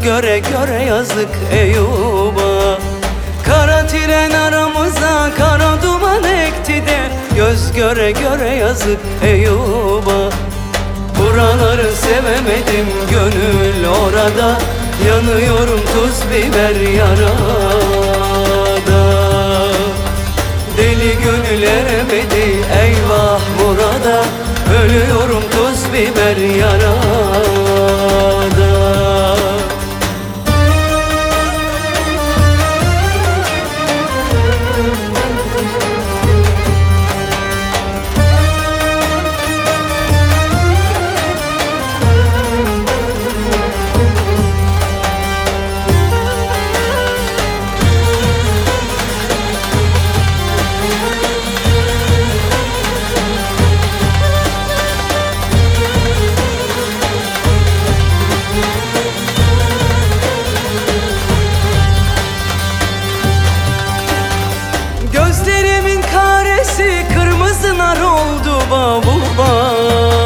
göre göre yazık Eyüp'a. Kara tren aramıza kara duman ekti de göz göre göre yazık Eyüp'a. Buraları sevemedim gönül orada, yanıyorum tuz biber yarada. Deli gönül eremedi eyvah murada, ölüyorum tuz biber yarada. Gözlerimin karesi kırmızı nar oldu bavulba.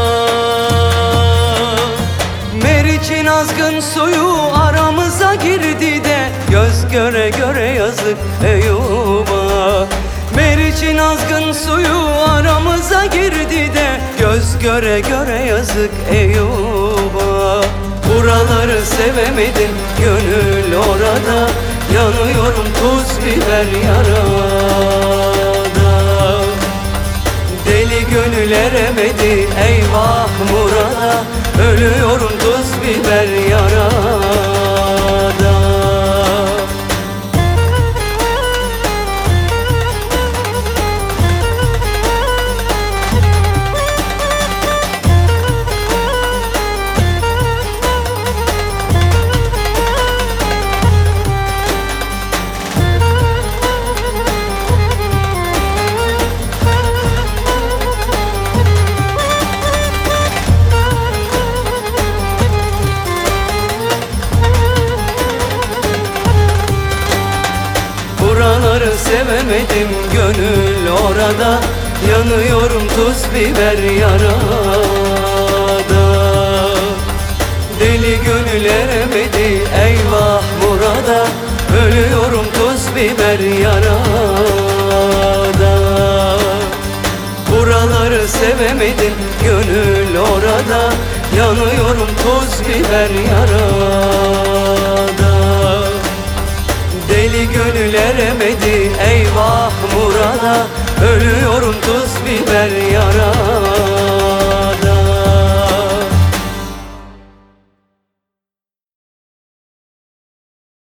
Meriç'in azgın suyu aramıza girdi de göz göre göre yazık Eyüp'a. Meriç'in azgın suyu aramıza girdi de göz göre göre yazık Eyüp'a. Buraları sevemedim gönül orada, yanıyorum tuz biber yarada. Deli gönül eremedi eyvah murada, ölüyorum tuz biber yarada. Buraları sevemedim gönül orada, yanıyorum tuz biber yarada. Deli gönül eremedi eyvah murada, ölüyorum tuz biber yarada. Buraları sevemedim gönül orada, yanıyorum tuz biber yarada. Deli gönül eremedi eyvah murada, ölüyorum tuz biber yarada.